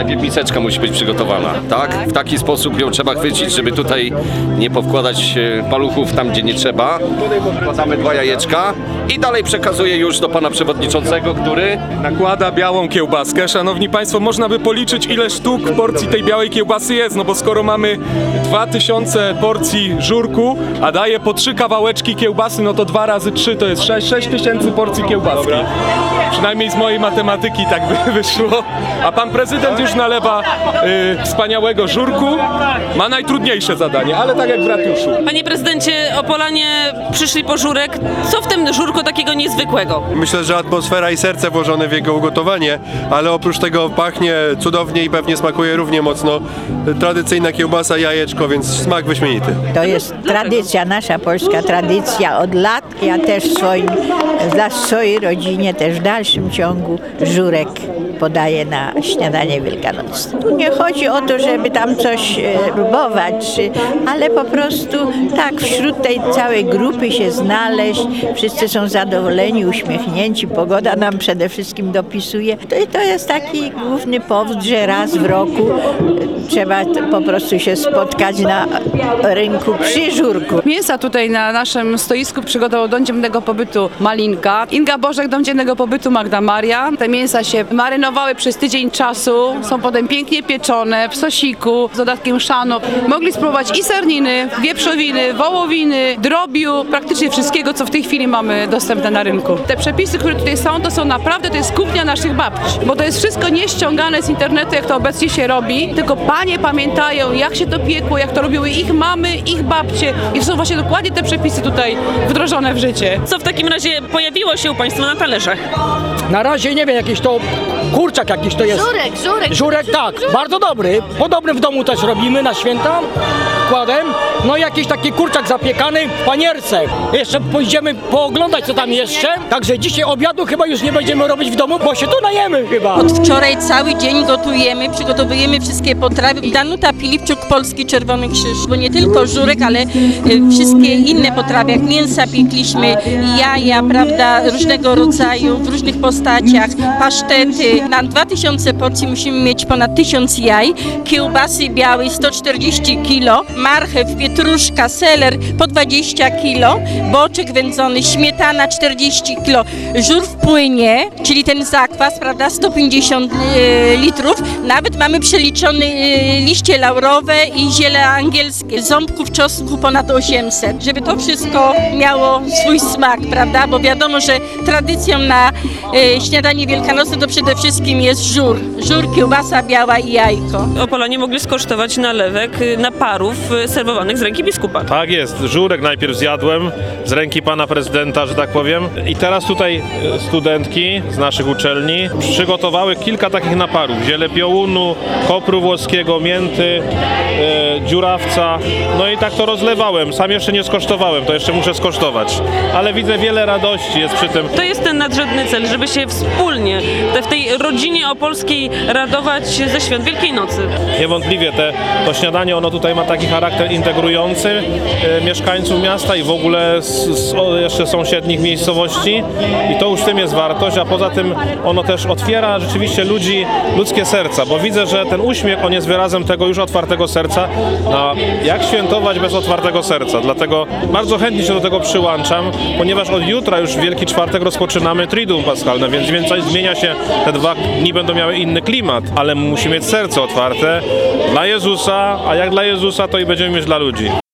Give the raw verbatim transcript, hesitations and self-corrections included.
Najpierw miseczka musi być przygotowana, tak? W taki sposób ją trzeba chwycić, żeby tutaj nie powkładać e, paluchów tam, gdzie nie trzeba. Wkładamy dwa jajeczka i dalej przekazuję już do pana przewodniczącego, który Nakłada białą kiełbaskę. Szanowni Państwo, można by policzyć, ile sztuk porcji tej białej kiełbasy jest, no bo skoro mamy dwa tysiące porcji żurku, a daje po trzy kawałeczki kiełbasy, no to dwa razy trzy to jest sześć, sześć tysięcy porcji kiełbaski. Przynajmniej z mojej matematyki tak by wyszło. A pan prezydent już nalewa y, wspaniałego żurku. Ma najtrudniejsze zadanie, ale tak jak w ratiuszu. Panie prezydencie, Opolanie przyszli po żurek. Co w tym żurku takiego niezwykłego? Myślę, że atmosfera i serce włożone w jego ugotowanie, ale oprócz tego pachnie cudownie i pewnie smakuje równie mocno tradycyjna kiełbasa, jajeczko, więc smak wyśmienity. To jest tradycja, nasza polska tradycja od lat. Ja też swoim, dla swojej rodzinie też w dalszym ciągu żurek podaję na śniadanie wielkanocne. Tu nie chodzi o to, żeby tam coś e, próbować, czy, ale po prostu tak wśród tej całej grupy się znaleźć. Wszyscy są zadowoleni, uśmiechnięci, pogoda nam przede wszystkim dopisuje. To, to jest taki główny powód, że raz w roku e, trzeba t- po prostu się spotkać na rynku przy żurku. Mięsa tutaj na naszym stoisku przygotował Dom Dziennego Pobytu Malinka, Inga Bożek, Dom Dziennego Pobytu Magda Maria. Te mięsa się marynowały przez tydzień czasu, są potem pięknie pieczone w sosiku z dodatkiem szanu. Mogli spróbować i serniny, wieprzowiny, wołowiny, drobiu, praktycznie wszystkiego, co w tej chwili mamy dostępne na rynku. Te przepisy, które tutaj są, to są naprawdę, to jest kuchnia naszych babci, bo to jest wszystko nie ściągane z internetu, jak to obecnie się robi, tylko panie pamiętają, jak się to piekło, jak to robiły ich mamy, ich babcie i to są właśnie dokładnie te przepisy tutaj wdrożone w życie. Co w takim razie pojawiło się u państwa na talerzach? Na razie nie wiem, jakiś to kurczak jakiś to jest. Żurek, żurek. Żurek, tak, bardzo dobry. Podobny w domu też robimy na święta, kładem. No i jakiś taki kurczak zapiekany w panierce. Jeszcze pójdziemy pooglądać, co tam jeszcze. Także dzisiaj obiadu chyba już nie będziemy robić w domu, bo się tu najemy chyba. Od wczoraj cały dzień gotujemy, przygotowujemy wszystkie potrawy. Danuta Pilipczuk, Polski Czerwony Krzyż. Bo nie tylko żurek, ale y, wszystkie inne potrawy, jak mięsa piekliśmy, jaja, prawda, różnego rodzaju, w różnych postaciach, pasztety. Na dwa tysiące porcji musimy mieć ponad tysiąc jaj, kiełbasy białej sto czterdzieści kilo, marchew, pietruszka, seler po dwadzieścia kilo, boczek wędzony, śmietana czterdzieści kilo, żur w płynie, czyli ten zakwas, prawda, sto pięćdziesiąt e, litrów. Nawet mamy przeliczone e, liście laurowe i ziele angielskie, ząbków czosnku ponad osiemset, żeby to wszystko miało swój smak, prawda, bo wiadomo, że tradycją na e, śniadanie wielkanocne to przede wszystkim jest żur. Żur, kiełbasa biała i jajko. Opolanie mogli skosztować nalewek, naparów serwowanych z ręki biskupa. Tak jest, żurek najpierw zjadłem z ręki pana prezydenta, że tak powiem. I teraz tutaj studentki z naszych uczelni przygotowały kilka takich naparów. Ziele piołunu, kopru włoskiego, mięty, e, dziurawca. No i tak to rozlewałem. Sam jeszcze nie skosztowałem, to jeszcze muszę skosztować. Ale widzę, wiele radości jest przy tym. To jest ten nadrzędny cel, żeby się wspólnie te, w tej rodzinie opolskiej radować ze świąt Wielkiej Nocy. Niewątpliwie te, to śniadanie, ono tutaj ma taki charakter integrujący e, mieszkańców miasta i w ogóle z, z o, jeszcze sąsiednich miejscowości i to już w tym jest wartość, a poza tym ono też otwiera rzeczywiście ludzi, ludzkie serca, bo widzę, że ten uśmiech, on jest wyrazem tego już otwartego serca. No, jak świętować bez otwartego serca? Dlatego bardzo chętnie się do tego przyłączam, ponieważ od jutra już w Wielki Czwartek rozpoczynamy Triduum Paschalne, więc więcej zmienia się, te dwa dni będą miały inny klimat, ale musimy mieć serce otwarte dla Jezusa, a jak dla Jezusa, to i będziemy mieć dla ludzi.